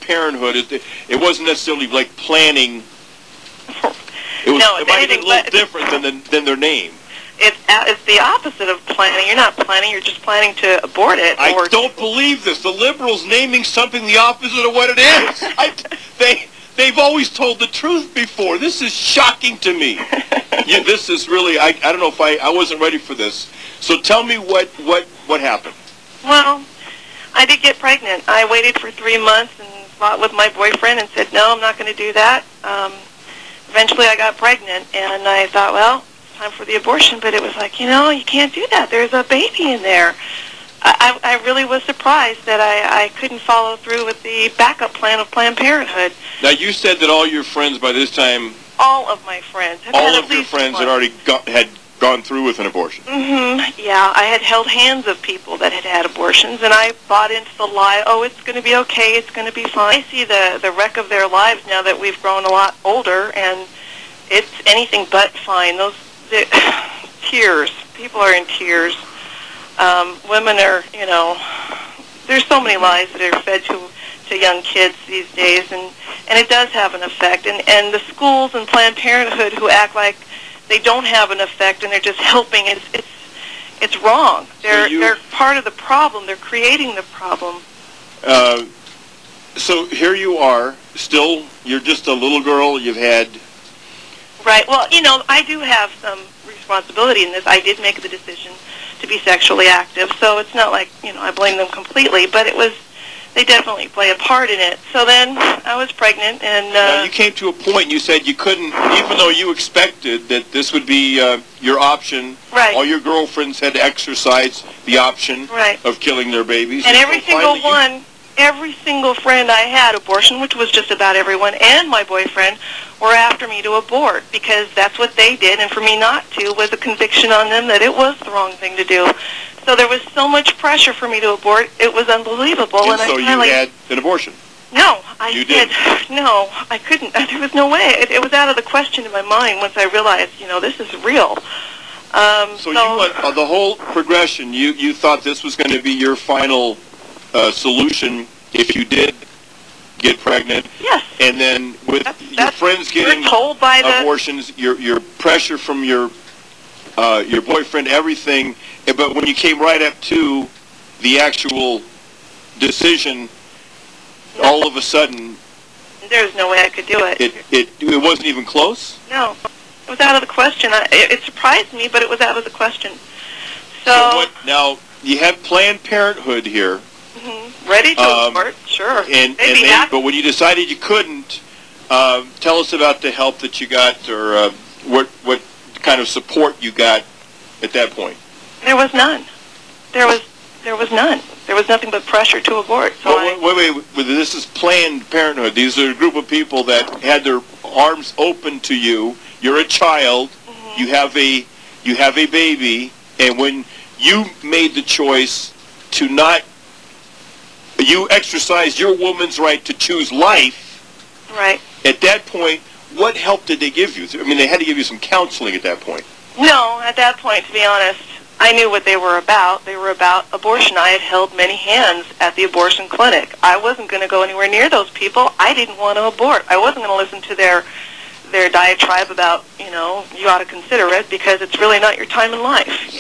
Parenthood, it wasn't necessarily like planning. It might have been a little different than their name. It's the opposite of planning. You're not planning. You're just planning to abort it. I don't believe this. The liberals naming something the opposite of what it is. They've always told the truth before. This is shocking to me. This is really. I don't know if I wasn't ready for this. So tell me what happened. Well, I did get pregnant. I waited for 3 months and fought with my boyfriend and said, no, I'm not going to do that. Eventually I got pregnant, and I thought, well, it's time for the abortion, but it was like, you can't do that. There's a baby in there. I really was surprised that I couldn't follow through with the backup plan of Planned Parenthood. Now, you said that all your friends by this time... All of my friends. All of your friends had already gone through with an abortion. Mm-hmm. Yeah, I had held hands of people that had had abortions, and I bought into the lie, oh, it's going to be okay, it's going to be fine. I see the wreck of their lives now that we've grown a lot older, and it's anything but fine. Tears. People are in tears. Women are, there's so many lies that are fed to young kids these days, and it does have an effect. And the schools and Planned Parenthood who act like they don't have an effect and they're just helping, it's wrong. They're part of the problem. They're creating the problem. So here you are, still, you're just a little girl, you've had... Right. Well, I do have some responsibility in this. I did make the decision to be sexually active, so it's not like, I blame them completely, but they definitely play a part in it. So then I was pregnant, and... Now, you came to a point and you said you couldn't, even though you expected that this would be your option, right. All your girlfriends had to exercise the option right. of killing their babies. And every single friend I had, abortion, which was just about everyone, and my boyfriend, were after me to abort, because that's what they did, and for me not to was a conviction on them that it was the wrong thing to do. So there was so much pressure for me to abort, it was unbelievable. And so you had an abortion? No, I did. No, I couldn't. There was no way. It was out of the question in my mind once I realized, this is real. So you went, the whole progression, you thought this was going to be your final solution if you did get pregnant. Yes. And then with your friends getting told by abortions, your pressure from your boyfriend, everything. But when you came right up to the actual decision, all of a sudden, there's no way I could do it. It wasn't even close? No. It was out of the question. It surprised me, but it was out of the question. So now, you have Planned Parenthood here. Mm-hmm. Ready to abort? Sure. But when you decided you couldn't, tell us about the help that you got, or what kind of support you got at that point. There was none. There was none. There was nothing but pressure to abort. So wait. This is Planned Parenthood. These are a group of people that had their arms open to you. You're a child. Mm-hmm. You have a baby, and when you made the choice to not, you exercised your woman's right to choose life. Right. At that point, what help did they give you? I mean, they had to give you some counseling at that point. No, at that point, to be honest, I knew what they were about. They were about abortion. I had held many hands at the abortion clinic. I wasn't going to go anywhere near those people. I didn't want to abort. I wasn't going to listen to their diatribe about, you ought to consider it because it's really not your time in life.